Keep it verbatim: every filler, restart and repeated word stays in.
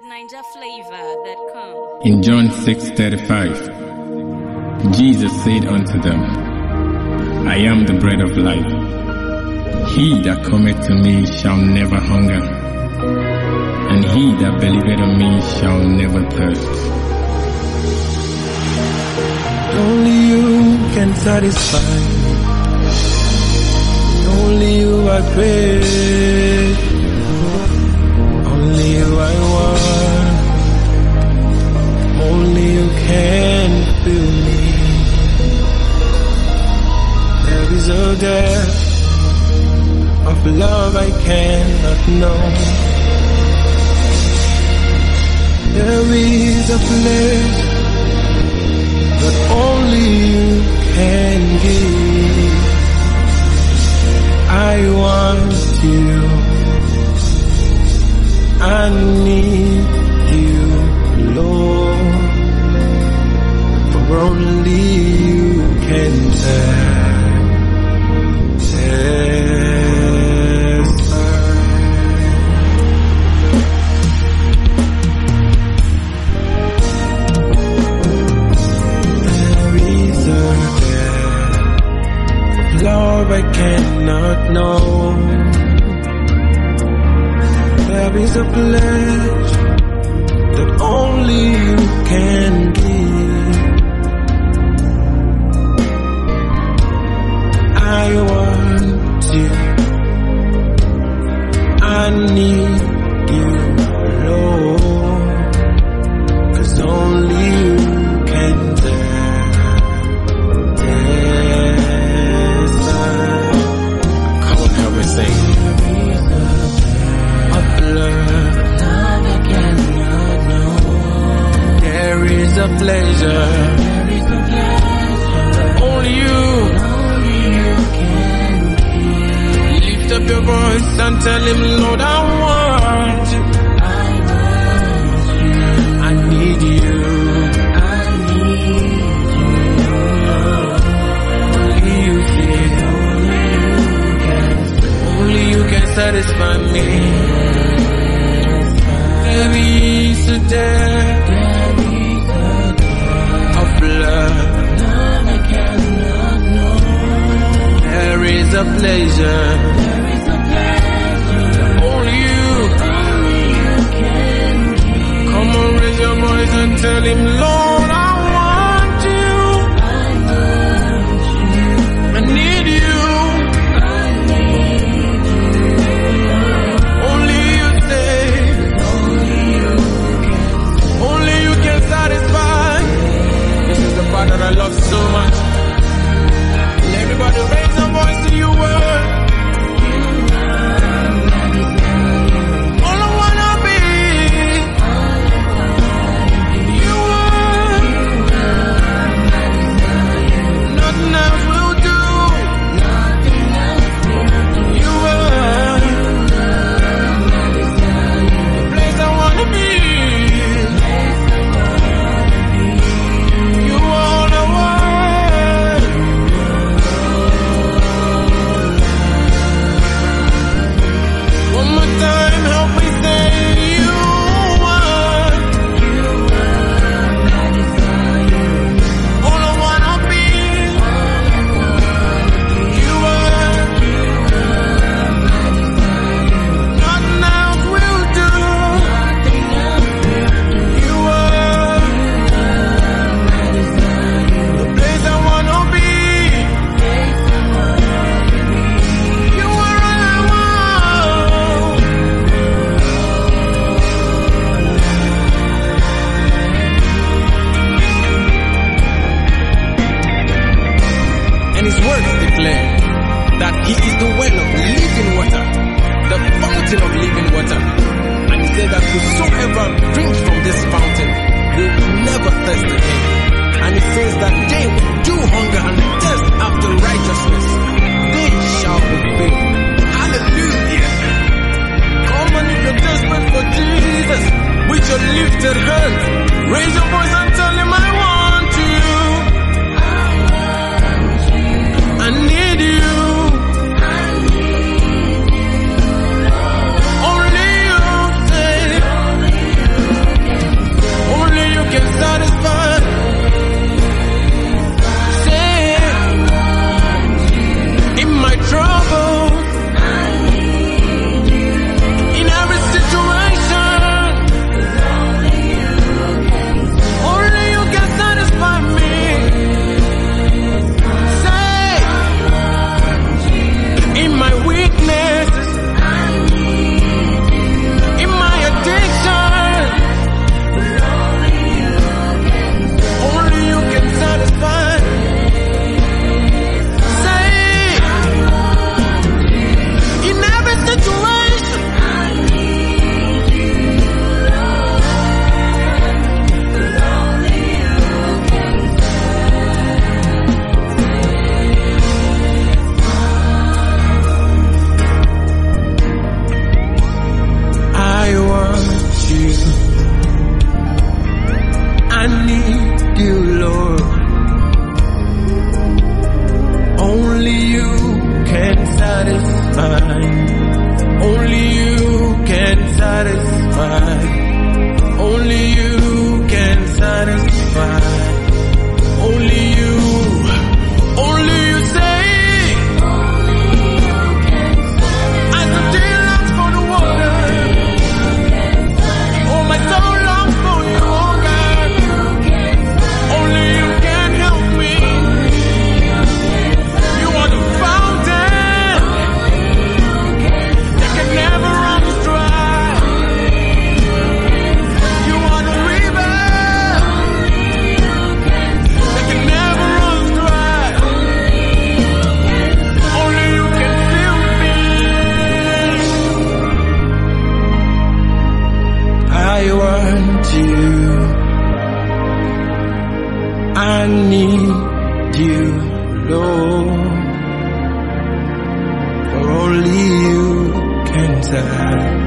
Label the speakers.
Speaker 1: ninja flavor that come.
Speaker 2: In John six thirty-five, Jesus said unto them, I am the bread of life. He that cometh to me shall never hunger, and he that believeth on me shall never thirst.
Speaker 3: Only you can satisfy. Only you I pray. Only you I want. Only you can fill me. There is a depth of love I cannot know. There is a place that only you can give. I want you, I need you, Lord, for only you can satisfy. Love I cannot know. There is a pledge that only you can give. I want you, I need you, Lord, 'cause only you can tell. A pleasure, there is a pleasure. Only you, only you can give. Lift up your voice and tell him, Lord, I want you. I want you. I need you. I need you. Only you can. Only you can. Only you can satisfy me. There is a death. Love I cannot know. There is a pleasure. There is a pleasure. Only you. Only you can give. Come on, raise your voice and tell him, Lord, I want you. I want you. I need you. I need you. Only you say. Only you can. Only you can satisfy. The part that I love so much. And everybody raise their voice to your word. All I wanna be. You are. Nothing else will do. You are. The place I wanna be. I need you. Only you say. want you. I need you, Lord. For only you can save.